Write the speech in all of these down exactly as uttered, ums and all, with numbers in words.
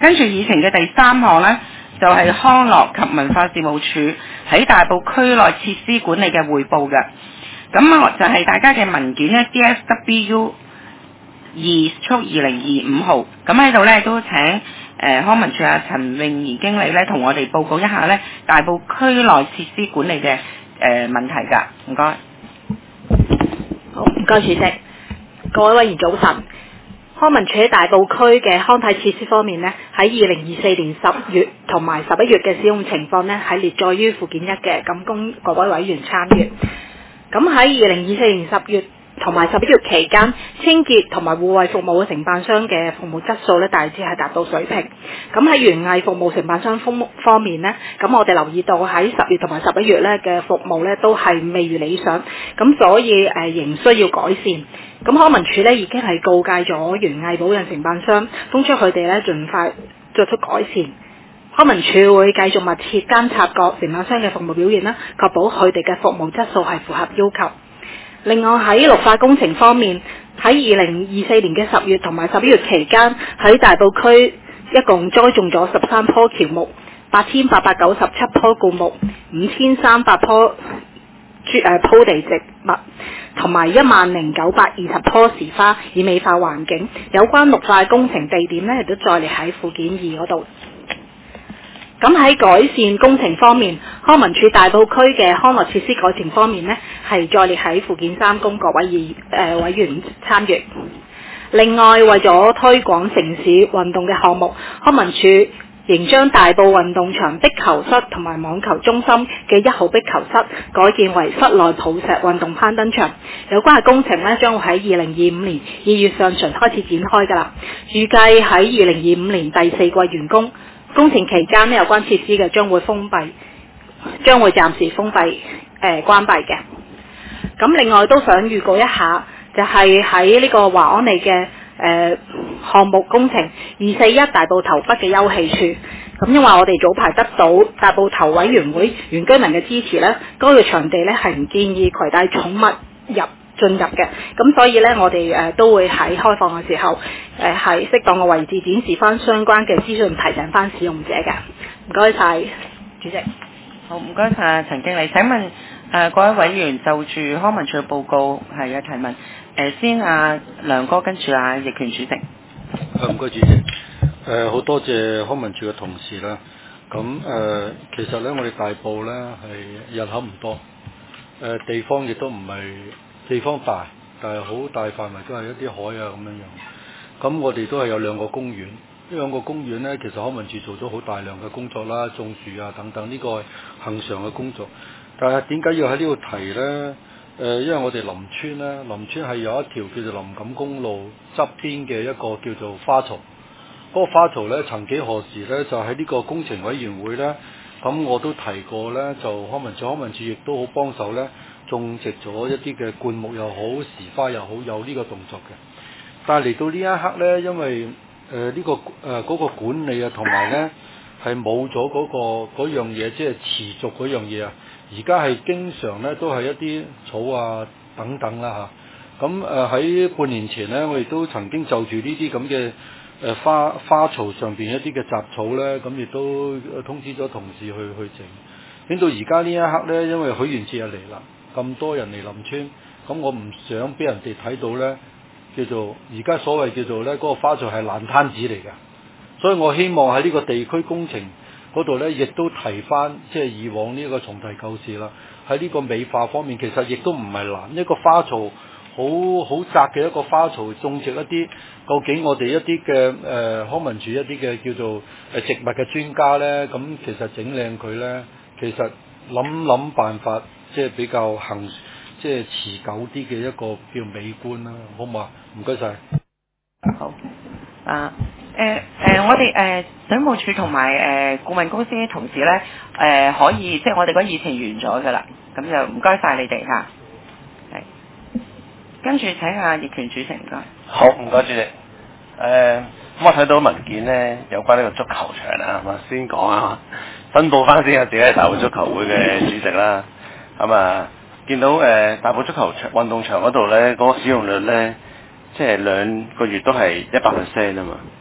跟住議程嘅第三項呢，就係、是、康樂及文化事務署喺大埔區內設施管理嘅匯報嘅。咁啊，就係大家嘅文件呢 D S W 二速二零二五號。咁喺度呢，都請誒、呃、康文署啊陳詠儀經理呢，同我哋報告一下呢大埔區內設施管理嘅誒、呃、問題㗎。唔該。 好，唔該主席。各位委員早晨。康文署喺大埔區嘅康體設施方面呢，喺二零二四年十月同埋十一月嘅使用情況呢，係列載於附件一嘅，咁供各位委員參閱。咁喺二零二四年十月同埋十一月期間，清潔同埋護衛服務嘅承辦商嘅服務質素呢，大致係達到水平。咁喺園藝服務承辦商方面呢，咁我哋留意到喺十月同埋十一月呢嘅服務呢，都係未如理想，咁所以誒、呃、仍需要改善。咁康文署咧已經係告誡咗園藝保養承辦商，敦促佢哋咧盡快作出改善。康文署會繼續密切監察各承辦商嘅服務表現啦，確保佢哋嘅服務質素係符合要求。另外喺綠化工程方面，喺二零二四年嘅十月同埋十一月期間，喺大埔區一共栽種咗十三棵喬木、八千八百九十七棵灌木、五千三百棵誒鋪地植物，同埋一萬零九百二十棵時花，以美化環境。有關綠化工程地點呢，亦都載列喺附件二嗰度。咁喺改善工程方面，康文署大埔區嘅康樂設施改善方面呢，係載列喺附件三，供各位議誒、呃、委員參閱。另外，為咗推廣城市運動嘅項目，康文署仍將大埔運動場壁球室同埋網球中心嘅一號壁球室改建為室內抱石運動攀登場。有關嘅工程呢，將會喺二零二五年二月上旬開始展開㗎啦，預計喺二零二五年第四季完工。工程期間呢，有關設施嘅將會封閉，將會暫時封閉誒、呃、關閉嘅。咁另外都想預告一下，就係喺呢個華安里嘅誒項目工程二四一大埔頭北嘅休憩處。咁因為我哋早排得到大埔頭委員會原居民嘅支持呢，嗰、那個場地呢係唔建議攜帶寵物入進入嘅，咁所以呢，我哋誒、呃、都會喺開放嘅時候誒喺適當嘅位置展示翻相關嘅資訊，提醒翻使用者嘅。唔該晒，主席。 好，唔該晒陳經理。請問誒、呃、各位委員就住康文署嘅報告係有提問。誒、呃、先阿梁哥，跟住阿易權主席。 唔該主席。誒、呃、好多謝康文署嘅同事啦。咁誒、呃、其實呢，我哋大埔呢係人口唔多，誒、呃、地方亦都唔係。地方大，但係好大範圍都係一啲海啊咁樣樣。咁我哋都係有兩個公園，呢兩個公園呢，其實康文署做咗好大量嘅工作啦，種樹啊等等，呢、這個係恆常嘅工作。但係點解要喺呢度提呢？誒、呃，因為我哋林村呢，林村係有一條叫做林錦公路側邊嘅一個叫做花槽。嗰、那個花槽呢，曾幾何時呢，就喺呢個工程委員會呢，咁我都提過呢，就康文署康文署亦都好幫手呢。種植咗一啲嘅灌木又好，時花又好，有呢個動作嘅。但係嚟到呢一刻呢，因為誒呢、呃這個誒嗰、呃那個管理啊，同埋呢係冇咗嗰個嗰樣嘢，即係持續嗰樣嘢啊。而家係經常呢都係一啲草啊等等啦嚇。咁誒喺半年前呢，我哋都曾經就住呢啲咁嘅誒花花槽上邊一啲嘅雜草呢，咁亦都通知咗同事去去整。點到而家呢一刻呢，因為許願節日嚟啦。咁多人嚟林村，咁我唔想俾人哋睇到呢，叫做而家所謂叫做呢嗰、那個花槽係爛攤子嚟嘅，所以我希望喺呢個地區工程嗰度呢，亦都提翻即係以往呢個重提舊事啦。喺呢個美化方面，其實亦都唔係難，一個花槽好好窄嘅一個花槽，種植一啲究竟我哋一啲嘅誒康文署一啲嘅叫做誒植物嘅專家呢，咁其實整靚佢呢，其實諗諗辦法。即係比較恆，即係持久啲嘅一個叫美觀啦，好嘛？唔該晒。 好。啊，誒、呃、誒、呃，我哋誒水務署同埋誒顧問公司啲同事咧，誒、呃、可以，即係我哋嗰議程完咗㗎啦，咁就唔該晒你哋嚇。係。跟住請阿易權主席，唔該。 好，唔該主席。誒、呃，咁我睇到文件咧，有關呢個足球場啊，係嘛？先講啊，申報翻先啊，自己係大埔足球會嘅主席啦。咁啊，見到誒、呃、大埔足球場運動場嗰度咧，嗰、那個使用率咧，即係兩個月都係一百 percent 啊嘛。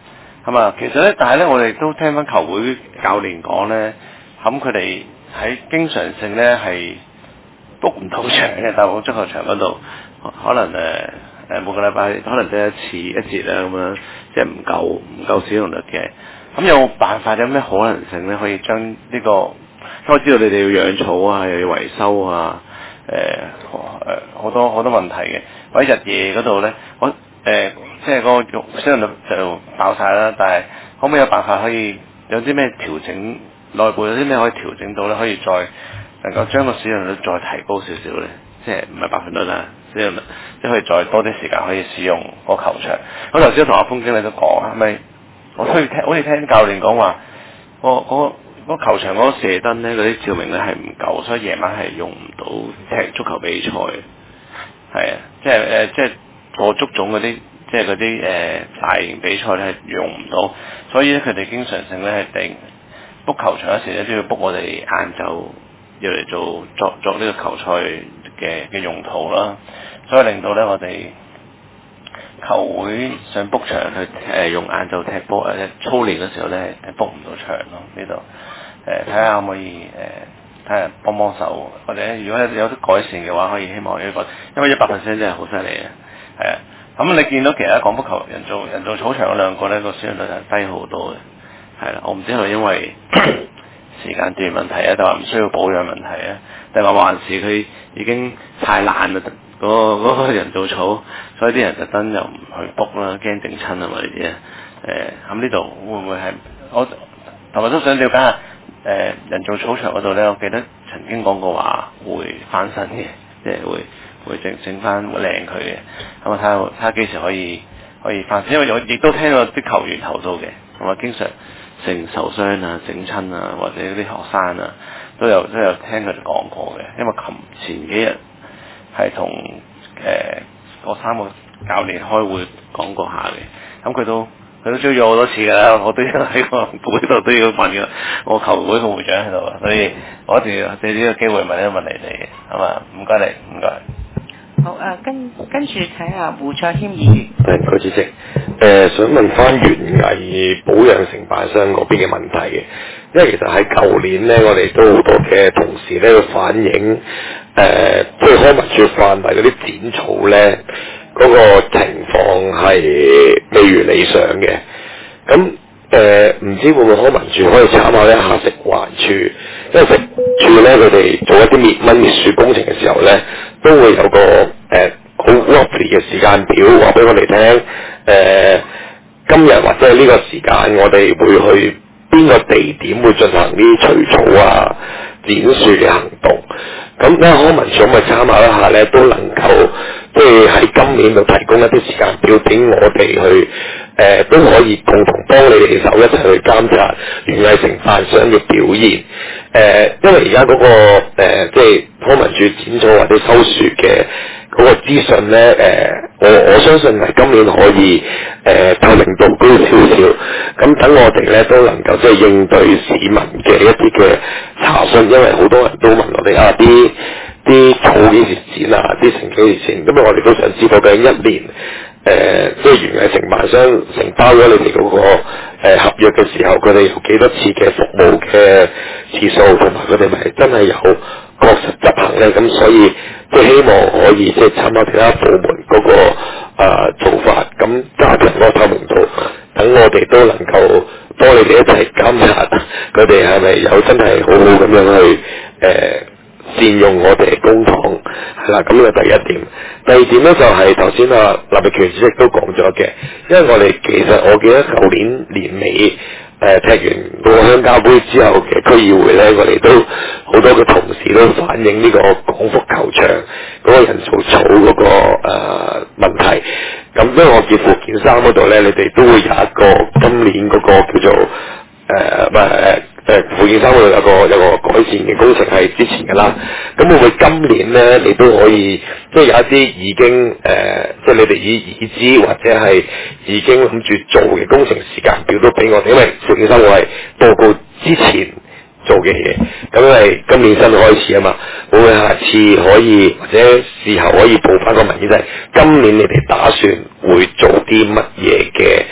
係嘛？其實咧，但係咧，我哋都聽翻球會教練講咧，咁佢哋喺經常性咧係 book 唔到場嘅，大埔足球場嗰度，可能誒誒、呃、每個禮拜可能得一次一節啊咁樣，即係唔夠唔夠使用率嘅。咁有冇辦法有咩可能性咧，可以將呢、這個？因為我知道你哋要養草啊，又要維修啊，誒誒好多好多問題嘅。或者日夜嗰度咧，我誒、呃、即係嗰個用使用率就爆晒啦。但係可唔可以有辦法可以有啲咩調整？內部有啲咩可以調整到咧？可以再能夠將個使用率再提高少少咧？即係唔係百分率啦，使用率即係可以再多啲時間可以使用個球場。我頭先同阿峰經理都講，係咪？我好似聽好似聽教練講話，個嗰個球場嗰個射燈咧，嗰啲照明咧係唔夠，所以夜晚係用唔到踢足球比賽。係啊，即係誒、呃，即係做足總嗰啲，即係嗰啲誒大型比賽咧係用唔到，所以咧佢哋經常性咧係定 book 球場嗰時咧都要 book 我哋晏晝要嚟做作作呢個球賽嘅嘅用途啦，所以令到咧我哋球會想 book 場去誒、呃、用晏晝踢波誒操練嘅時候咧係 book 唔到場咯，呢度誒睇下可唔可以誒睇下幫幫手，或者如果有啲改善嘅話，可以希望呢個，因為一百 percent 真係好犀利嘅，係啊。咁你見到其他廣福球人造人造草場嗰兩個咧個使用率係低好多嘅，係啦。我唔知係咪因為時間段問題啊，定話唔需要保養問題啊，定話還是佢已經太爛啦，嗰、嗰個嗰個人造草，所以啲人特登又唔去 book 啦，驚整親啊嘛呢啲啊。誒咁呢度會唔會係我同埋都想了解下誒、呃、人造草場嗰度咧？我記得曾經講過話會翻新嘅，即係會會整整翻會靚佢嘅。咁啊睇下睇下幾時可以可以翻新，因為我亦都聽到啲球員投訴嘅，同埋經常成受傷啊、整親啊，或者啲學生啊都有都有聽佢哋講過嘅。因為琴前幾日係同誒嗰三個教練開會講過下嘅，咁佢都佢都追咗好多次㗎啦，我都喺個會度都要問㗎，我球會個會長喺度，所以我一定要借呢個機會問一問你哋，係嘛？唔該你，唔該。 好啊，跟跟住睇下胡卓謙議員。 係，唔該主席。誒、呃，想問翻園藝保養承辦商嗰邊嘅問題嘅，因為其實喺舊年咧，我哋都好多嘅同事咧去反映，誒、呃，即係康文署範圍嗰啲剪草咧，嗰、那個情況係未如理想嘅。咁誒，唔知會唔會康文署可以參考一下食環署，因為食署咧佢哋做一啲滅蚊滅鼠工程嘅時候咧，都會有個誒好 roughly 嘅時間表話俾我哋聽，誒、呃、今日或者係呢個時間我哋會去邊個地點會進行啲除草啊、剪樹嘅行動。咁咧康文署咪參考一下咧，都能夠即係喺今年度提供一啲時間表俾我哋去。誒、呃、都可以共同幫你哋手一齊去監察園藝承辦商嘅表現。誒、呃，因為而家嗰個、呃、即係康文署剪草或者收樹嘅嗰個資訊咧，誒、呃，我我相信係今年可以誒、呃、透明度高少少。咁等我哋咧都能夠即係應對市民嘅一啲嘅查詢，因為好多人都問我哋啊啲啲草幾時剪啊，啲成幾時剪，咁啊我哋都想知道究竟一年。誒、呃，即係園藝承辦商承包咗你哋嗰、那個誒、呃、合約嘅時候，佢哋有幾多次嘅服務嘅次數，同埋佢哋咪真係有確實執行咧？咁所以即係希望可以即係參考其他部門嗰、那個、呃、做法，咁加強嗰個透明度，等我哋都能夠幫你哋一齊監察佢哋係咪有真係好好咁樣去誒。呃善用我哋嘅公帑，係啦，咁呢個第一點。第二點咧就係頭先啊林力權主席都講咗嘅，因為我哋其實我記得舊年年尾誒、呃、踢完個鄉郊杯之後嘅區議會咧，我哋都好多嘅同事都反映呢個廣福球場嗰個人造草嗰、那個誒、呃、問題。咁因為我見附件三嗰度咧，你哋都會有一個今年嗰個叫做誒唔係誒。誒附件三嗰度有個有個改善嘅工程係之前嘅啦，咁會唔會今年咧你都可以即係有一啲已經誒、呃，即係你哋已已知或者係已經諗住做嘅工程時間表都俾我哋，因為附件三我係報告之前做嘅嘢，咁因為今年新開始啊嘛，會唔會下次可以或者事後可以報翻個文件，就係今年你哋打算會做啲乜嘢嘅？誒、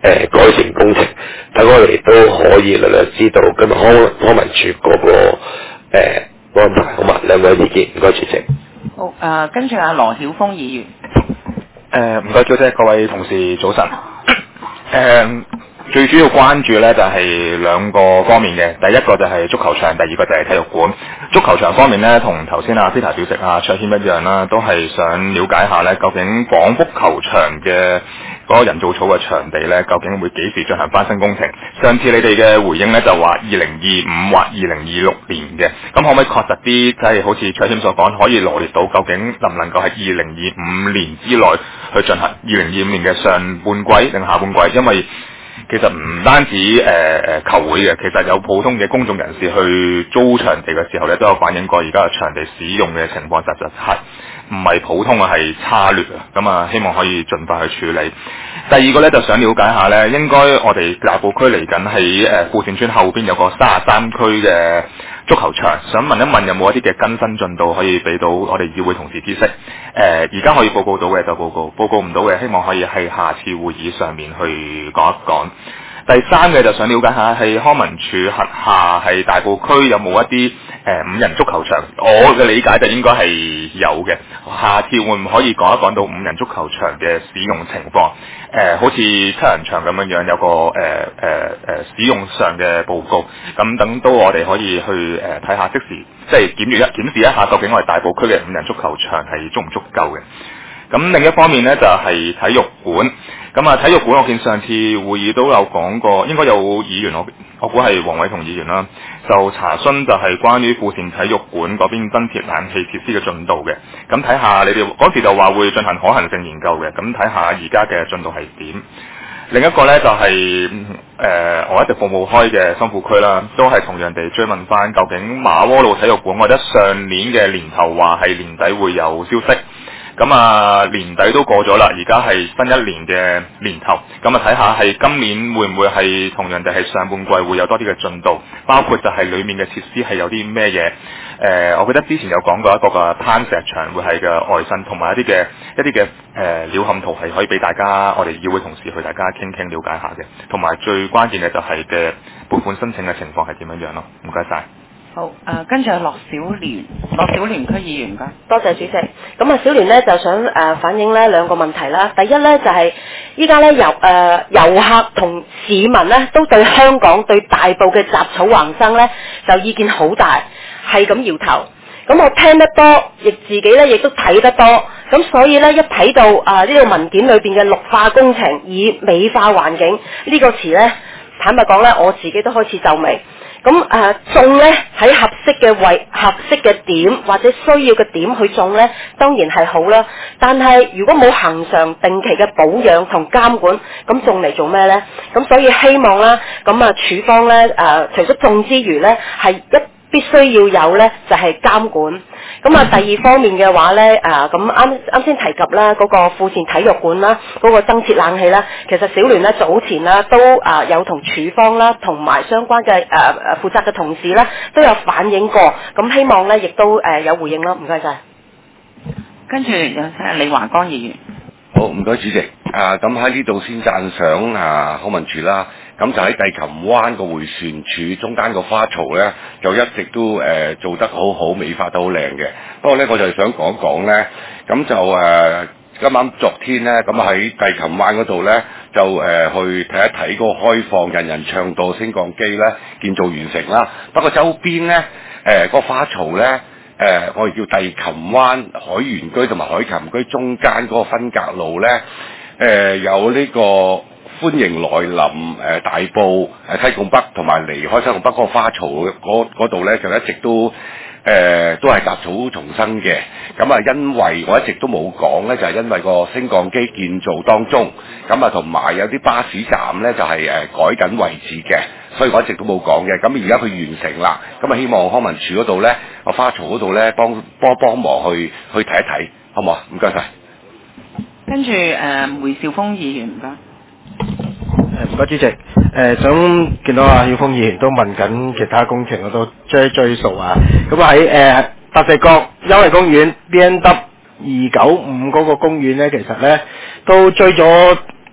呃、改善工程，等我哋都可以略略知道今日康康文署嗰、那個誒、呃、安排，好嘛？兩位意見，唔該主席。 好，誒、呃，跟住阿羅曉峰議員。 誒，唔該，早姐，各位同事早晨。誒、呃，最主要關注咧就係兩個方面嘅，第一個就係足球場，第二個就係體育館。足球場方面咧，同頭先阿 Peter 主席阿卓謙一樣啦，都係想了解下咧，究竟廣福球場嘅嗰個人造草嘅場地咧，究竟會幾時進行翻新工程？上次你哋嘅回應咧就話二零二五或二零二六年嘅，咁可唔可以確實啲，即係好似卓謙所講，可以羅列到究竟能唔能夠係二零二五年之內去進行？二零二五年嘅上半季定下半季？因為其實唔單止誒誒、呃、球會嘅，其實有普通嘅公眾人士去租場地嘅時候咧，都有反映過而家嘅場地使用嘅情況，實實係唔係普通啊，係差劣啊！咁啊，希望可以盡快去處理。第二個咧，就想了解下咧，應該我哋大埔區嚟緊喺誒富善村後邊有個三十三區嘅足球場，想問一問有冇一啲嘅更新進度可以俾到我哋議會同事知識？誒、呃，而家可以報告到嘅就報告，報告唔到嘅希望可以喺下次會議上面去講一講。第三嘅就想了解下係康文署轄下係大埔區有冇一啲誒、呃、五人足球場？我嘅理解就應該係有嘅。下次會唔可以講一講到五人足球場嘅使用情況？誒、呃，好似七人場咁樣樣有個誒誒誒使用上嘅報告，咁等到我哋可以去誒睇下即時即係檢閱一檢視一下，究竟我哋大埔區嘅五人足球場係足唔足夠嘅？咁另一方面呢，就係、是、體育館。咁啊，體育館我見上次會議都有講過，應該有議員我我估係黃偉同議員啦，就查詢就係關於富善體育館嗰邊增設冷氣設施嘅進度嘅。咁睇下你哋嗰時就話會進行可行性研究嘅，咁睇下而家嘅進度係點。另一個呢，就係、是、誒、呃、我一直服務開嘅新富區啦，都係同樣地追問翻究竟馬窩路體育館，我覺得上年嘅年頭話係年底會有消息。咁啊，年底都過咗啦，而家係新一年嘅年頭，咁啊睇下係今年會唔會係同樣地係上半季會有多啲嘅進度，包括就係裡面嘅設施係有啲咩嘢？誒、呃，我記得之前有講過一個嘅攀石場會係嘅外身，同埋一啲嘅一啲嘅誒鳥瞰圖係可以俾大家我哋議會同事去大家傾傾了解下嘅，同埋最關鍵嘅就係嘅撥款申請嘅情況係點樣樣咯？唔該晒。 好，誒、呃，跟住係樂小蓮，樂小蓮區議員㗎。 多謝主席。咁啊，小蓮呢就想誒、呃、反映呢兩個問題啦。第一呢，就係依家呢遊誒、呃、遊客同市民呢都對香港對大埔嘅雜草橫生呢就意見好大，係咁搖頭。咁我聽得多，亦自己呢亦都睇得多。咁所以呢，一睇到啊呢、這個文件裏邊嘅綠化工程以美化環境呢、這個詞呢，坦白講呢，我自己都開始皺眉。咁誒種咧喺合適嘅位、合適嘅點或者需要嘅點去種咧，當然係好啦。但係如果冇恆常定期嘅保養同監管，咁種嚟做咩咧？咁所以希望啦，咁啊處方咧誒、呃，除咗種之餘咧，係一必須要有咧，就係、是、監管。咁啊，第二方面嘅話咧，誒咁啱啱先提及啦，嗰、那個富善體育館啦，嗰、那個增設冷氣啦，其實小聯咧早前啦都啊有同處方啦，同埋相關嘅誒誒負責嘅同事咧都有反映過，咁希望咧亦都誒有回應咯，唔該晒。 跟住有請李華光議員。 好，唔該主席。啊，咁喺呢度先讚賞啊康文署啦。咁就喺帝琴灣個迴旋處中間個花槽咧，就一直都誒、呃、做得好好，美化得好靚嘅。不過咧，我就想講一講咧，咁就誒、呃、今晚昨天咧，咁喺帝琴灣嗰度咧，就誒、呃、去睇一睇嗰個開放人人暢道升降機咧建造完成啦。不過周邊咧誒個花槽咧誒、呃、我哋叫帝琴灣海員居同埋海琴居中間嗰個分隔路咧誒、呃、有呢、這個。歡迎來臨誒、呃、大埔誒西貢北同埋離開西貢北嗰個花槽嗰度咧，就一直都誒、呃、都係雜草叢生嘅。咁啊，因為我一直都冇講咧，就係、是、因為個升降機建造當中，咁啊同埋有啲巴士站咧就係、是、誒、呃、改緊位置嘅，所以我一直都冇講嘅。咁而家佢完成啦，咁啊希望康文署嗰度咧個花槽嗰度咧幫幫幫忙去去睇一睇，好唔好啊？唔該晒。 跟住誒、呃、梅兆豐議員唔該。 誒唔該主席，誒、呃、想見到阿曉峰議員都問緊其他工程，我都追追數啊。咁喺誒白石角優惠公園 B N W 二九五嗰個公園咧，其實咧都追咗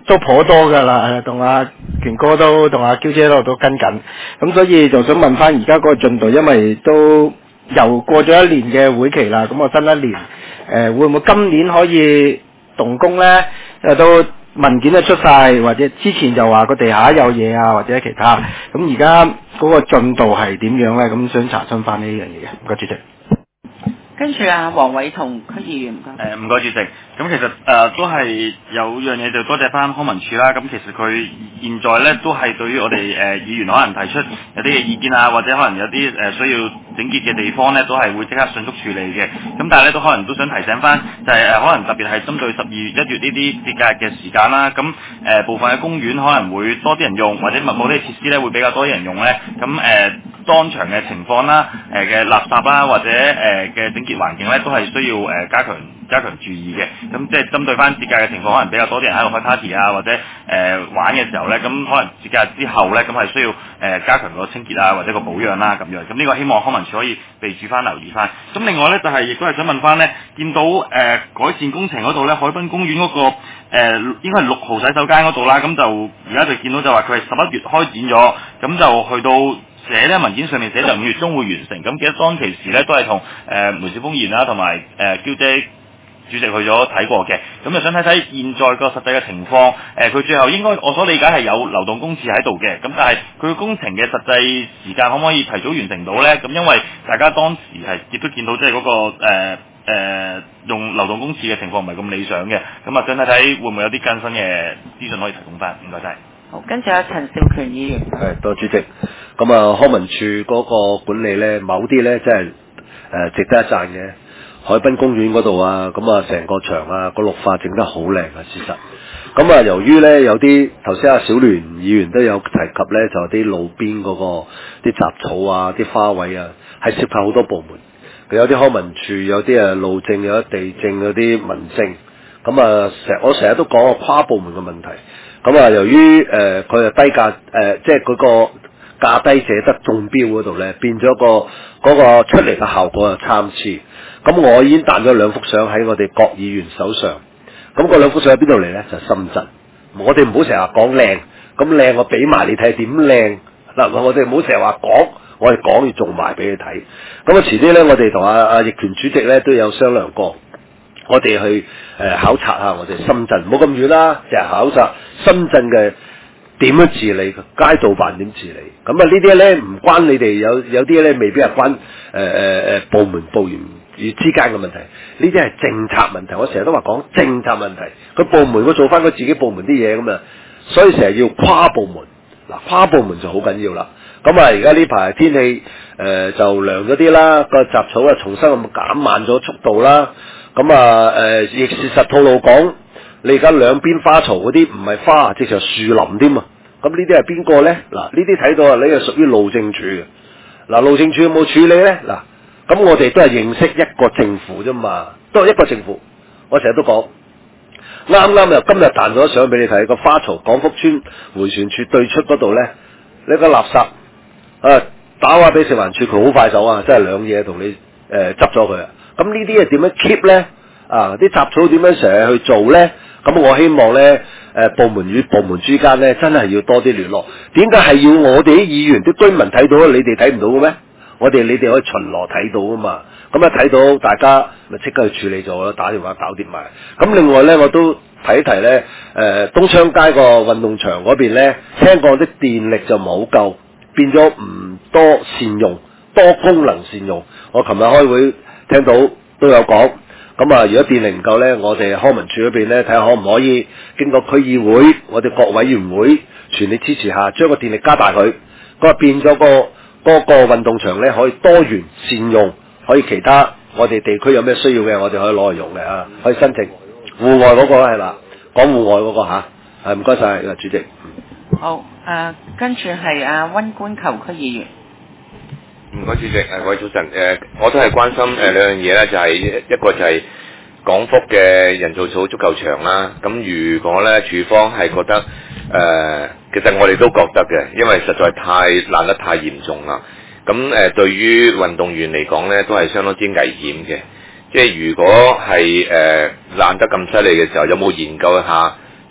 都頗多㗎啦，同阿權哥都同阿嬌姐都都跟緊，咁所以就想問翻而家嗰個進度，因為都又過咗一年嘅會期啦，咁我新一年誒、呃、會唔會今年可以動工咧？誒都文件都出晒，或者之前就話個地下有嘢啊，或者其他，咁而家嗰個進度係點樣咧？咁想查詢翻呢樣嘢嘅，唔該主席。 跟住啊，黃偉同區議員唔該。 誒唔該主席，咁其實誒、呃、都係有樣嘢就多謝翻康文署啦。咁其實佢現在咧都係對於我哋誒、呃、議員可能提出有啲嘅意見啊，或者可能有啲誒、呃、需要整潔嘅地方咧，都係會即刻迅速處理嘅。咁但係咧都可能都想提醒翻，就係、是、誒、呃、可能特別係針對十二月、一月呢啲節假日嘅時間啦。咁誒、呃、部分嘅公園可能會多啲人用，或者某啲設施咧會比較多啲人用咧。咁誒、呃、當場嘅情況啦，誒、呃、嘅垃圾啦，或者誒嘅、呃、整潔環境咧，都係需要誒、呃、加強加強注意嘅。咁即係針對翻節假嘅情況，可能比較多啲人喺度開 party 啊，或者誒、呃、玩嘅時候咧，咁可能節假日之後咧，咁係需要誒、呃、加強個清潔啊，或者個保養啦咁樣。咁呢個希望康文署可以備注翻留意翻。咁另外咧就係、是、亦都係想問翻咧，見到誒、呃、改善工程嗰度咧，海濱公園嗰、那個誒、呃、應該係六號洗手間嗰度啦，咁就而家就見到就話佢係十一月開展咗，咁就去到。寫咧文件上面寫就五月中會完成，咁記得當其時咧都係同誒梅小峰議員啦同埋誒嬌姐主席去咗睇過嘅，咁就想睇睇現在個實際嘅情況。誒、呃、佢最後應該我所理解係有流動公廁喺度嘅，咁但係佢工程嘅實際時間可唔可以提早完成到咧？咁因為大家當時係亦都見到即係嗰個誒誒、呃呃、用流動公廁嘅情況唔係咁理想嘅，咁啊想睇睇會唔會有啲更新嘅資訊可以提供翻？唔該晒。 好，跟住阿陳兆權議員。 係，多謝主席。咁啊，康文署嗰個管理咧，某啲咧真係誒值得一讚嘅。海濱公園嗰度啊，咁啊成個場啊個綠化整得好靚啊，事實。咁啊，由於咧有啲頭先阿小聯議員都有提及咧，就啲路邊嗰、那個啲雜草啊、啲花卉啊，係涉及好多部門。佢有啲康文署，有啲誒路政，有啲地政，有啲民政。咁啊，成我成日都講個跨部門嘅問題。咁啊，由於誒佢係低價誒、呃，即係嗰個價低者得中標嗰度咧，變咗個嗰、那個出嚟嘅效果啊參差。咁我已經彈咗兩幅相喺我哋各議員手上。咁嗰兩幅相喺邊度嚟咧？就係、深圳。我哋唔好成日講靚，咁靚我俾埋你睇點靚嗱。我哋唔好成日話講，我哋講要做埋俾你睇。咁啊，遲啲咧，我哋同阿阿易權主席咧都有商量過。我哋去誒、呃、考察下我哋深圳，唔好咁遠啦，成日考察深圳嘅點樣治理，街道辦點治理。咁啊呢啲咧唔關你哋，有有啲咧未必係關誒誒誒部門部員之間嘅問題，呢啲係政策問題。我成日都話講政策問題，佢部門佢做翻佢自己部門啲嘢咁啊，所以成日要跨部門。嗱，跨部門就好緊要啦。咁啊而家呢排天氣誒、呃、就涼咗啲啦，個雜草啊重新咁減慢咗速度啦。咁啊，誒、呃，亦事實套路講，你而家兩邊花槽嗰啲唔係花，直情係樹林添啊！咁呢啲係邊個咧？嗱，呢啲睇到啊，你係屬於路政署嘅。嗱，路政署有冇處理咧？嗱，咁我哋都係認識一個政府啫嘛，都係一個政府。我成日都講，啱啱又今日彈咗相俾你睇，個花槽廣福村迴旋處對出嗰度咧，呢個垃圾啊，打話俾食環署，佢好快手啊，真係兩嘢同你誒執咗佢啊！咁呢啲係點樣 keep 咧？啊，啲雜草點樣成日去做咧？咁我希望咧，誒、呃、部門與部門之間咧，真係要多啲聯絡。點解係要我哋啲議員、啲居民睇到，你哋睇唔到嘅咩？我哋你哋可以巡邏睇到啊嘛。咁一睇到大家咪即刻去處理咗啦，打電話搞掂埋。咁另外咧，我都提一提咧，誒、呃、東昌街個運動場嗰邊咧，聽講啲電力就冇夠，變咗唔多善用，多功能善用。我琴日開會。聽到都有講，咁啊，如果電力唔夠呢，我哋康文署嗰邊呢，睇下可唔可以經過區議會，我哋各委員會全力支持下，將個電力加大佢，咁啊變咗個嗰個運動場呢，可以多元善用，可以其他我哋地區有咩需要嘅，我哋可以攞嚟用嘅啊，可以申請戶外嗰個係啦，講戶外嗰個嚇，係唔該晒，主席。 好，誒、呃，跟住係阿溫官球區議員。 唔該主席，誒各位早晨，誒、呃、我都係關心誒、呃、兩樣嘢咧，就係、是、一個就係廣福嘅人造草足球場啦。咁如果咧署方係覺得誒、呃，其實我哋都覺得嘅，因為實在太爛得太嚴重啦。咁誒、呃、對於運動員嚟講咧，都係相當之危險嘅。即係如果係誒爛得咁犀利嘅時候，有冇研究一下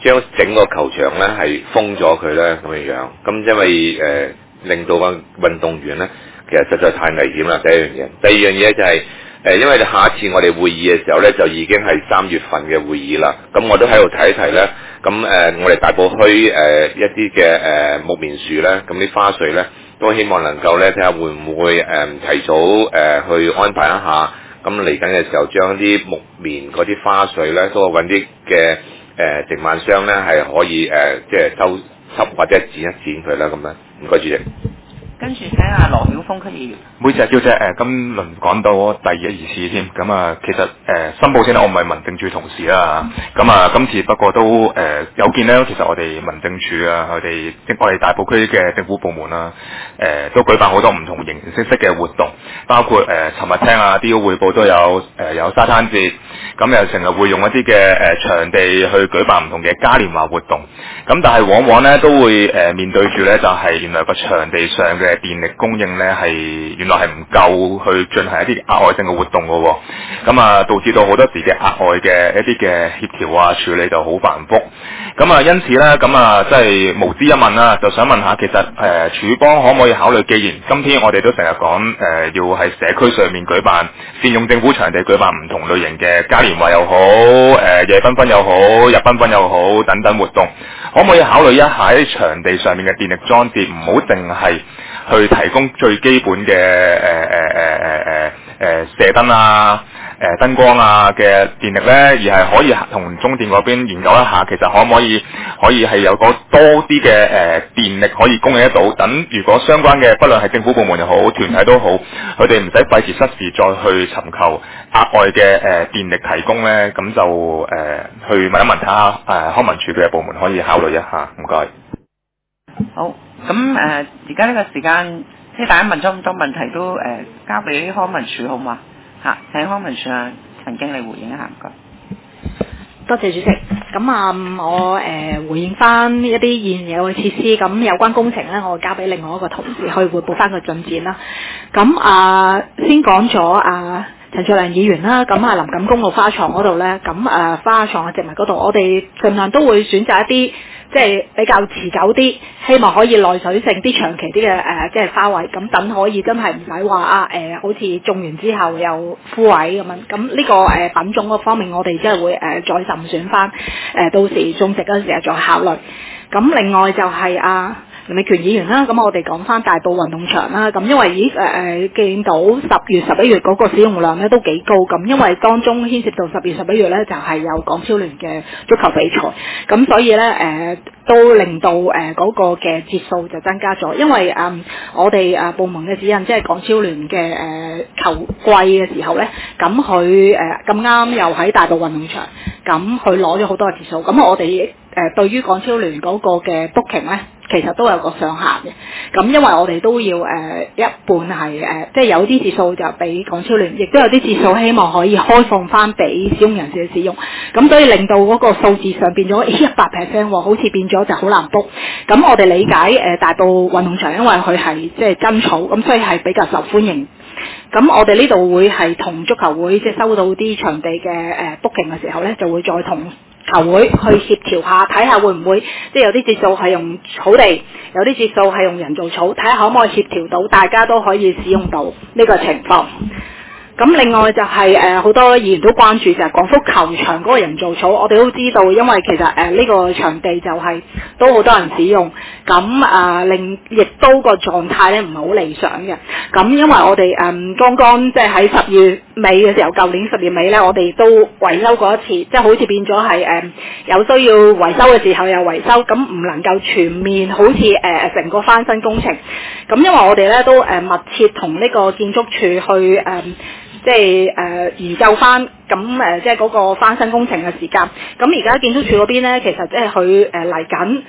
將整個球場咧係封咗佢咧咁樣樣。咁因為誒、呃、令到個運動員咧其實實在太危險啦。第一樣嘢，第二樣嘢就係、是、誒、呃，因為下一次我哋會議嘅時候咧就已經係三月份嘅會議啦。咁我都喺度提一提咧。咁誒、呃，我哋大埔區誒、呃、一啲嘅誒木棉樹咧，咁啲花絮咧，都希望能夠咧睇下會唔會誒、呃、提早誒、呃、去安排一下。咁嚟緊嘅時候，將啲木棉嗰啲花絮咧，都揾啲嘅誒承辦商咧，係可以誒、呃、即係收拾或者剪一剪佢啦，咁樣。唔該，主席。 跟住請阿羅曉峰區議員。 每次阿嬌姐誒，今輪講到第二次添，咁啊，其實誒、呃、申報先啦，我唔係民政處同事啦，咁啊，今次不過都誒、呃、有見咧，其實我哋民政處啊，我哋我哋大埔區嘅政府部門啦，誒、呃、都舉辦好多唔同形形色色嘅活動，包括誒尋日聽啊啲匯報都有誒、呃、有沙灘節，咁又成日會用一啲嘅誒場地去舉辦唔同嘅嘉年華活動，咁但係往往咧都會誒、呃、面對住咧就係、是、原來個場地上嘅電力供應咧係原來係唔夠去進行一啲額外性嘅活動嘅喎，咁啊導致到好多時嘅額外嘅一啲嘅協調啊處理就好繁複，咁啊因此咧咁啊即係無知一問啦，就想問下其實誒、呃、署方可唔可以考慮，既然今天我哋都成日講誒要喺社區上面舉辦善用政府場地舉辦唔同類型嘅嘉年華又好，誒、呃、夜繽紛又好，日繽紛又好等等活動，可唔可以考慮一下喺場地上面嘅電力裝置，唔好淨係去提供最基本嘅誒誒誒誒誒誒射燈啊、誒、呃、燈光啊嘅電力咧，而係可以同中電嗰邊研究一下，其實可唔可以可以係有個多啲嘅誒電力可以供應得到，等如果相關嘅不論係政府部門又好、團體都好，佢哋唔使費時失事再去尋求額外嘅誒、呃、電力提供咧，咁就誒、呃、去問一問睇下誒康文署嘅部門可以考慮一下，唔該。 好，咁誒而家呢個時間，即係大家問咗咁多問題都誒、呃、交俾康文署好嘛？嚇，請康文署啊陳經理回應一下，唔該。 多謝主席。咁啊，我誒、呃、回應翻一啲現有嘅設施，咁有關工程咧，我交俾另外一個同事去彙報翻個進展啦。咁啊、呃，先講咗啊陳卓良議員啦，咁啊林錦公路花廠嗰度咧，咁啊花廠嘅植物嗰度，我哋盡量都會選擇一啲即係比較持久啲，希望可以耐水性啲、長期啲嘅誒，即係花卉，咁等可以真係唔使話啊誒、呃，好似種完之後又枯萎咁樣。咁呢、這個誒、呃、品種嗰方面，我哋真係會誒、呃、再慎選翻，誒、呃、到時種植嗰陣時再考慮。咁另外就係啊林美權議員啦，咁我哋講翻大埔運動場啦，咁因為咦誒誒見到十月十一月嗰個使用量咧都幾高，咁因為當中牽涉到十月十一月咧就係、是、有港超聯嘅足球比賽，咁所以咧誒、呃、都令到誒嗰、呃那個嘅節數就增加咗，因為誒、呃、我哋誒部門嘅指引即係港超聯嘅誒球季嘅時候咧，咁佢誒咁啱又喺大埔運動場，咁佢攞咗好多嘅節數，咁我哋誒、呃、對於港超聯嗰個嘅 booking 咧。其實都有個上限嘅，咁因為我哋都要誒、呃、一半係誒、呃，即係有啲節數就俾港超聯，亦都有啲節數希望可以開放翻俾使用人士去使用，咁所以令到嗰個數字上變咗一百 percent 喎，好似變咗就好難 book。咁我哋理解誒、呃、大埔運動場，因為佢係即係真草，咁所以係比較受歡迎。咁我哋呢度會係同足球會即係收到啲場地嘅誒 booking 嘅時候咧，就會再同球會去協調下，睇下會唔會即係有啲節數係用草地，有啲節數係用人造草，睇下可唔可以協調到大家都可以使用到呢個情況。咁另外就係誒好多議員都關注就係廣福球場嗰個人造草，我哋都知道，因為其實誒呢、呃這個場地就係、是、都好多人使用，咁啊、呃、令亦都個狀態咧唔係好理想嘅。咁因為我哋誒、呃、剛剛即係喺十月尾嘅時候，舊年十月尾咧，我哋都維修過一次，即係好似變咗係誒有需要維修嘅時候又維修，咁唔能夠全面好似誒成個翻新工程。咁因為我哋咧都誒、呃、密切同呢個建築署去誒。呃即係誒、呃、研究翻咁誒，即係嗰個翻新工程嘅時間。咁而家建築署嗰邊咧，其實即係佢誒嚟緊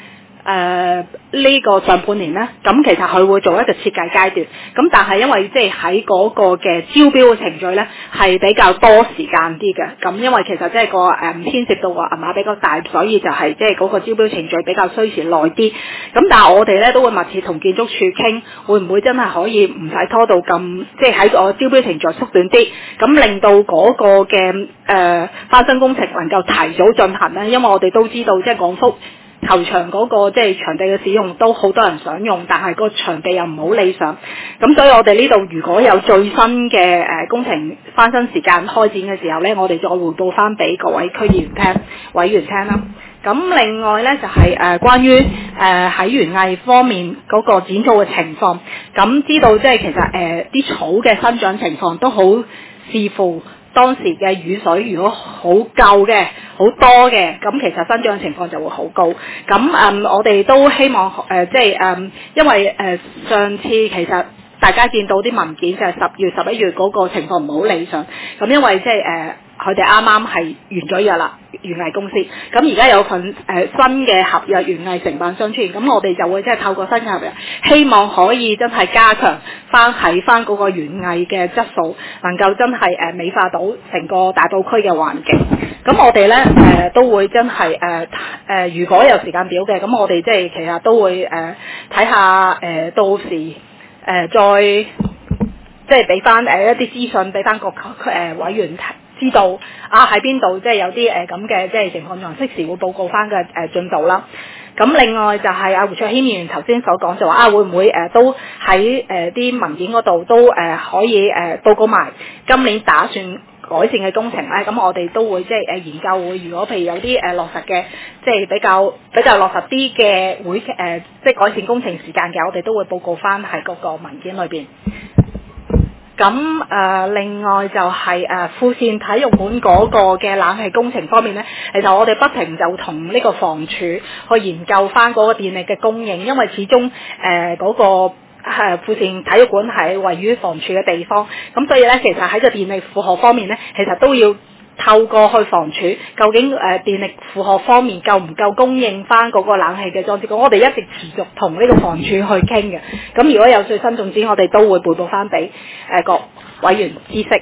誒呢個上半年咧，咁其實佢會做一個設計階段，咁但係因為即係喺嗰個嘅招標嘅程序咧係比較多時間啲嘅，咁因為其實即係個誒牽涉到個銀碼比較大，所以就係即係嗰個招標程序比較需時耐啲。咁但係我哋咧都會密切同建築署傾，會唔會真係可以唔使拖到咁，即係喺個招標程序縮短啲，咁令到嗰個嘅誒、呃、翻新工程能夠提早進行咧？因為我哋都知道即係廣福球場嗰個即係場地嘅使用都好多人想用，但係個場地又唔好理想，咁所以我哋呢度如果有最新嘅誒工程翻新時間開展嘅時候呢，我哋再匯報翻俾各位區議員聽、委員聽啦。咁另外呢，就係、是、誒、呃、關於誒喺園藝方面嗰個剪草嘅情況，咁知道即係其實誒啲、呃、草嘅生長情況都好視乎當時嘅雨水，如果好夠嘅、好多嘅，咁其實生長情況就會好高。咁嗯，我哋都希望誒、呃，即係嗯，因為誒、呃、上次其實大家見到啲文件就係十月、十一月嗰個情況唔好理想。咁因為即係誒，佢哋啱啱係完咗約啦，園藝公司。咁而家有份誒、呃、新嘅合約園藝承辦商出現，咁我哋就會即係透過新嘅合約，希望可以真係加強翻喺翻嗰個園藝嘅質素，能夠真係誒、呃、美化到成個大埔區嘅環境。咁我哋咧誒都會真係誒誒，如果有時間表嘅，咁我哋即係其實都會誒睇下誒到時誒、呃、再即係俾翻誒一啲資訊俾翻各區誒委員知道啊喺邊度即係有啲誒咁嘅即係情況，仲適時會報告翻嘅誒進度啦。咁另外就係阿胡卓軒議員頭先所講就話啊，會唔會誒、呃、都喺誒啲文件嗰度都誒、呃、可以誒、呃、報告埋今年打算改善嘅工程咧？咁我哋都會即係誒研究會，如果譬如有啲誒、呃、落實嘅，即係比較比較落實啲嘅會誒、呃，即係改善工程時間嘅，我哋都會報告翻喺嗰個文件裏邊。咁誒、呃，另外就係、是、誒、呃、富善體育館嗰個嘅冷氣工程方面咧，其實我哋不停就同呢個房署去研究翻嗰個電力嘅供應，因為始終誒嗰個誒、呃、富善體育館係位於房署嘅地方，咁所以咧其實喺個電力負荷方面咧，其實都要透過去房署，究竟誒、呃、電力負荷方面夠唔夠供應翻嗰個冷氣嘅裝置？我哋一直持續同呢個房署去傾嘅。咁如果有最新進展，我哋都會匯報翻俾誒各委員知悉。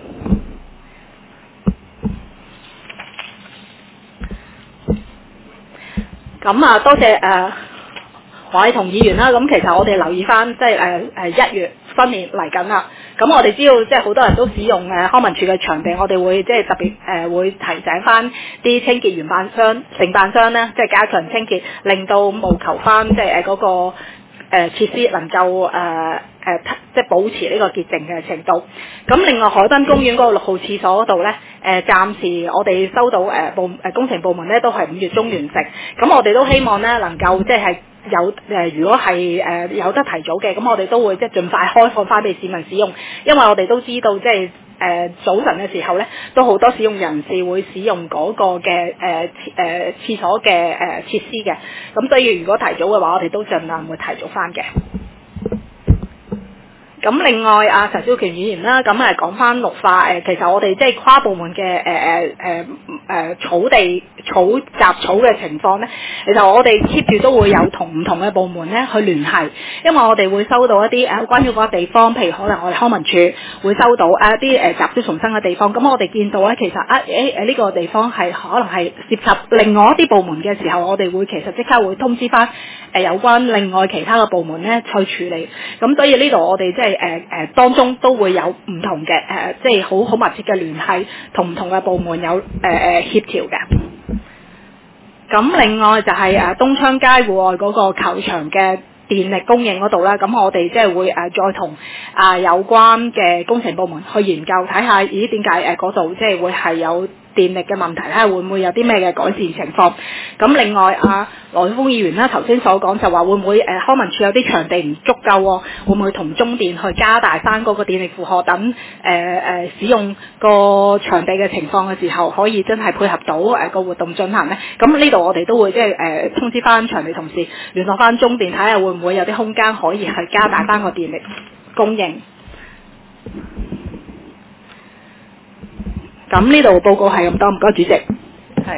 咁啊，多謝誒黃偉同議員啦。咁其實我哋留意翻，即係誒誒一月新年嚟緊啦。咁我哋知道即係好多人都使用誒康文署嘅場地，我哋會即係特別誒、呃、會提醒翻啲清潔員辦商、承辦商咧，即係加強清潔，令到務求翻即係誒嗰個誒、呃、設施能夠誒誒、呃呃、即係保持呢個潔淨嘅程度。咁另外海濱公園嗰個六號廁所嗰度咧，誒、呃、暫時我哋收到誒、呃、部誒工程部門咧都係五月中完成。咁我哋都希望咧能夠即係。有誒、呃，如果係誒、呃、有得提早嘅，咁我哋都會即係盡快開放翻俾市民使用，因為我哋都知道即係誒、呃、早晨嘅時候咧，都好多使用人士會使用嗰個嘅誒誒廁所嘅誒、呃、設施嘅，咁所以如果提早嘅話，我哋都盡量會提早翻嘅。咁另外啊，陳少權議員啦，咁誒講翻綠化誒，其實我哋即係跨部門嘅誒誒誒誒草地草雜草嘅情況咧，其實我哋 keep 住都會有同唔同嘅部門咧去聯繫，因為我哋會收到一啲誒關於嗰個地方，譬如可能我哋康文署會收到一啲誒雜草叢生嘅地方，咁我哋見到咧其實啊誒誒呢個地方係可能係涉及另外一啲部門嘅時候，我哋會其實即刻會通知翻誒有關另外其他嘅部門咧去處理，咁所以呢度我哋即係。誒誒、呃，當中都會有唔同嘅誒、呃，即係好好密切嘅聯繫，同唔同嘅部門有誒誒、呃、協調嘅。咁另外就係、是、誒、呃、東昌街戶外嗰個球場嘅電力供應嗰度啦，咁我哋即係會誒、呃、再同啊、呃、有關嘅工程部門去研究，睇下咦點解誒嗰度即係會係有電力嘅問題，睇下會唔會有啲咩嘅改善情況。咁另外啊羅曉峰議員啦頭先所講就話會唔會誒、呃、康文署有啲場地唔足夠喎，會唔會同中電去加大翻嗰個電力負荷，等誒誒使用個場地嘅情況嘅時候，可以真係配合到誒個活動進行咧？咁呢度我哋都會即係誒通知翻場地同事，聯絡翻中電，睇下會唔會有啲空間可以去加大翻個電力供應。咁呢度報告係咁多，唔該主席。 係。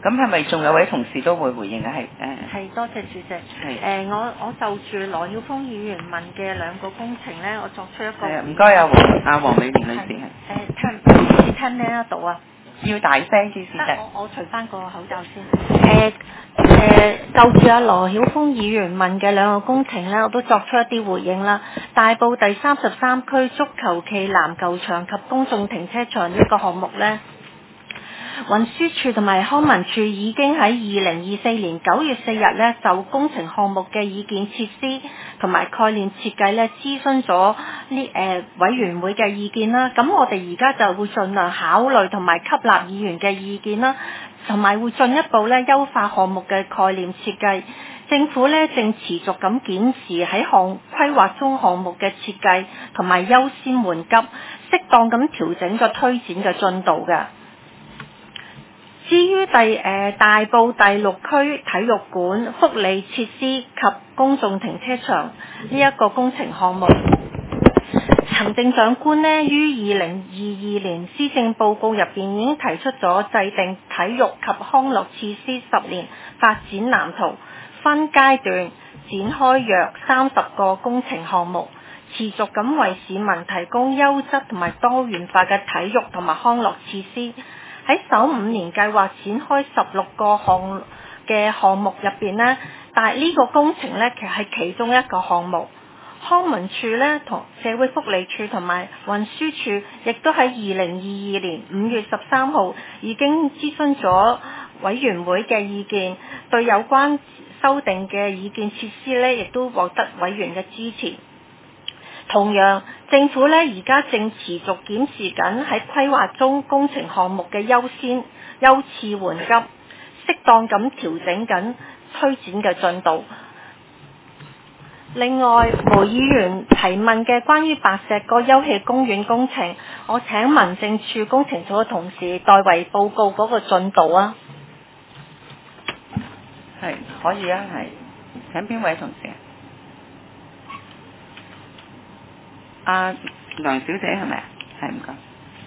咁係咪仲有位同事都會回應啊？係誒。 係，多謝主席。 係。 誒、呃，我我就住羅曉峰議員問嘅兩個工程咧，我作出一個。 係啊，唔該啊，黃阿黃美蓮女士係。 誒，聽聽唔聽得到啊？ 要大聲啲先得。 我我除翻個口罩先。誒、誒，就住阿羅曉峰議員問嘅兩個工程咧，我都作出一啲回應啦。大埔第三十三區足球暨籃球場及公眾停車場呢個項目咧，運輸署同埋康文署已經喺二零二四年九月四日咧，就工程項目嘅意見設施同埋概念設計咧，諮詢咗呢誒委員會嘅意見啦。咁我哋而家就會盡量考慮同埋吸納議員嘅意見啦，同埋會進一步咧優化項目嘅概念設計。政府咧正持續咁檢視喺項規劃中項目嘅設計同埋優先緩急，適當咁調整個推展嘅進度嘅。至於第誒、呃、大埔第六區體育館福利設施及公眾停車場呢一個工程項目，行政長官呢於二零二二年施政報告入邊已經提出咗制定體育及康樂設施十年發展藍圖，分階段展開約三十個工程項目，持續咁為市民提供優質同埋多元化嘅體育同埋康樂設施。喺首五年計劃展開十六個項嘅項目入邊呢，但係呢個工程呢，其實係其中一個項目。康文署呢，同社會福利署同埋運輸署亦都喺二零二二年五月十三號已經諮詢咗委員會嘅意見，對有關修訂嘅意見設施呢，亦都獲得委員嘅支持。同樣，政府咧而家正持續檢視緊喺規劃中工程項目嘅優先、優次緩急，適當咁調整緊推展嘅進度。另外，毛議員提問嘅關於白石角休憩公園工程，我請民政處工程組嘅同事代為報告嗰個進度啊。 係可以啊，係請邊位同事啊？阿梁小姐係咪啊？係唔該。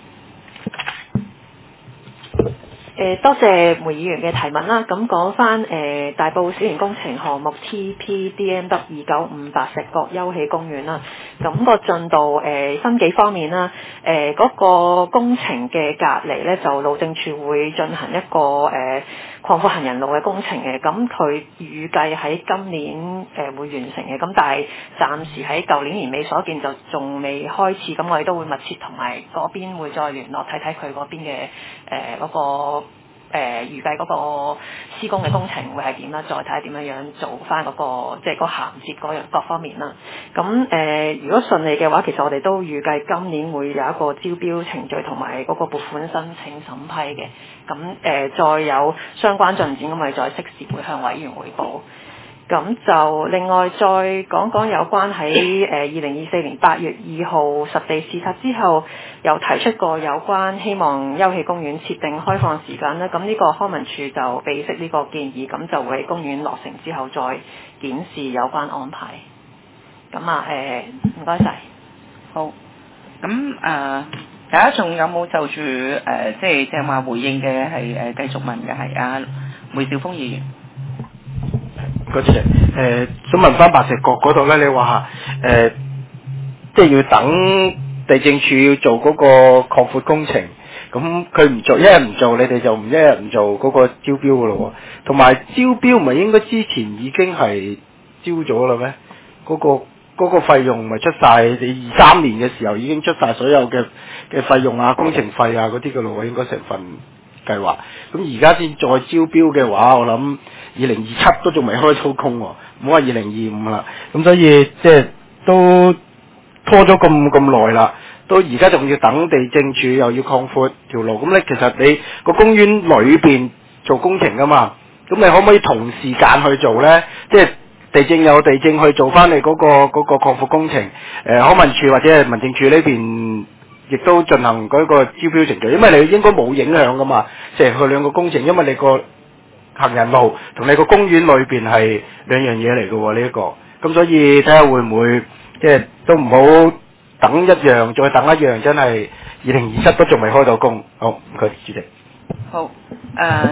誒多謝梅議員嘅提問啦。咁講翻誒大埔小型工程項目 T P D M W 二九五白石角休憩公園啦。咁、個進度誒、呃、分幾方面啦。誒、呃、嗰、個工程嘅隔離咧，就路政署會進行一個誒、呃、擴闊行人路嘅工程嘅。咁佢預計喺今年誒、呃、會完成嘅。咁但係暫時喺舊年年尾所見就仲未開始。咁我哋都會密切同埋嗰邊會再聯絡睇睇佢嗰邊嘅誒嗰個。誒、呃、預計嗰個施工嘅工程會係點啦，再睇下點樣樣做翻嗰、那個即係個銜接嗰樣各方面啦。咁誒、呃，如果順利嘅話，其實我哋都預計今年會有一個招標程序同埋嗰個撥款申請審批嘅。咁誒、呃，再有相關進展，咁我哋再適時會向委員匯報。咁就另外再講講有關喺誒二零二四年八月二號實地視察之後，又提出過有關希望休憩公園設定開放時間咧。咁呢個康文署就備悉呢個建議，咁就會喺公園落成之後再檢視有關安排。咁啊誒，唔該晒。 好。咁誒、呃，大家仲有冇就住誒、呃，即係正話回應嘅係誒繼續問嘅係阿梅兆豐議員。 嗰次誒，想問翻白石角嗰度咧，你話誒、呃，即係要等地政署要做嗰個擴闊工程，咁佢唔做，一日唔做，你哋就唔一日唔做嗰個招標噶咯喎。同埋招標唔係應該之前已經係招咗啦咩？嗰、嗰個嗰、嗰個費用咪出晒？你二三年嘅時候已經出晒所有嘅嘅費用啊、工程費啊嗰啲噶咯喎，應該成份計劃。咁而家先再招標嘅話，我諗二零二七都仲未開到工喎，唔好話二零二五啦。咁所以即係都拖咗咁咁耐啦，到而家仲要等地政署又要擴闊條路。咁咧其實你個公園裏邊做工程噶嘛，咁你可唔可以同時間去做咧？即係地政有地政去做翻你嗰、嗰個嗰、嗰個擴闊工程，誒、呃、康文署或者係民政處呢邊亦都進行嗰個招標程序，因為你應該冇影響噶嘛，即係佢兩個工程，因為你個行人路同你個公園裏邊係兩樣嘢嚟嘅喎，呢、這、一個，咁所以睇下會唔會即係都唔好等一樣再等一樣，真係二零二七都仲未開到工。好，唔該主席。 好，誒、呃，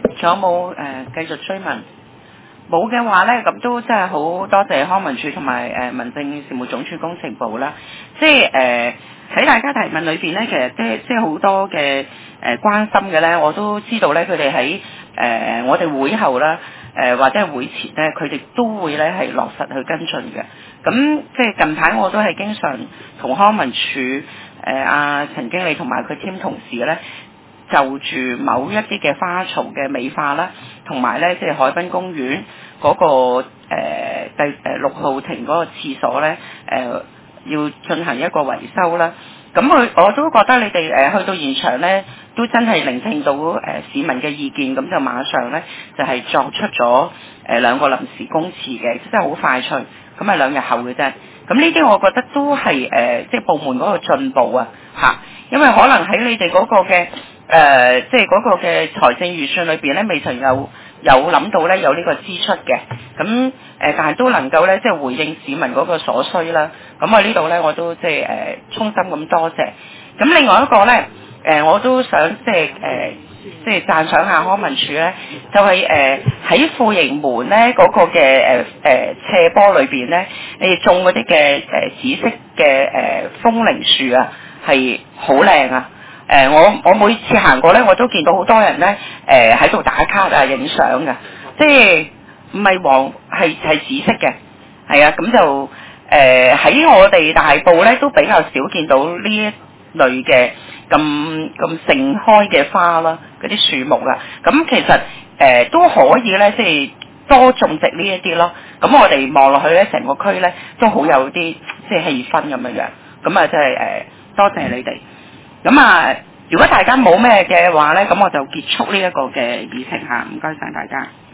仲有冇誒繼續追問？冇嘅話咧，咁都真係好多謝康文署同埋誒民政事務總署工程部啦。即係誒喺大家提問裏邊咧，其實即係即係好多嘅誒、呃、關心嘅咧，我都知道咧，佢哋喺誒我哋會後啦，誒、呃、或者係會前咧，佢哋都會咧係落實去跟進嘅。咁即係近排我都係經常同康文署誒阿陳經理同埋佢 team 同事咧，就住某一啲嘅花槽嘅美化啦，同埋咧即係海濱公園嗰、那個誒、呃、第誒六號亭嗰個廁所咧誒、呃、要進行一個維修啦。咁佢我都覺得你哋誒、呃、去到現場咧，都真係聆聽到誒、呃、市民嘅意見，咁就馬上咧就係、是、作出咗誒、呃、兩個臨時公廁嘅，真係好快脆。咁係兩日後嘅啫。咁呢啲我覺得都係誒、呃、即係部門嗰個進步啊嚇，因為可能喺你哋嗰個嘅。誒、呃，即係嗰個嘅財政預算裏邊咧，未曾有有諗到咧有呢個支出嘅，咁誒、呃，但係都能夠咧即係回應市民嗰個所需啦。咁我呢度咧我都即係誒衷心咁多謝。咁另外一個咧，誒、呃、我都想即係誒即係讚賞下康文署咧，就係誒喺富盈門咧嗰個嘅誒誒斜坡裏邊咧，你哋種嗰啲嘅誒紫色嘅誒風鈴樹啊，係好靚啊！誒、呃、我我每次行過咧，我都見到好多人咧誒喺度打卡啊、影相嘅，即係唔係黃係係紫色嘅，係啊，咁就誒喺、呃、我哋大埔咧都比較少見到呢一類嘅咁咁盛開嘅花啦，嗰啲樹木啊，咁其實誒、呃、都可以咧，即係多種植呢一啲咯。咁我哋望落去咧，成個區咧都好有啲即係氣氛咁樣樣，咁啊即係誒多謝你哋。咁啊，如果大家冇咩嘅話咧，咁我就結束呢一個嘅議程嚇，唔該晒大家。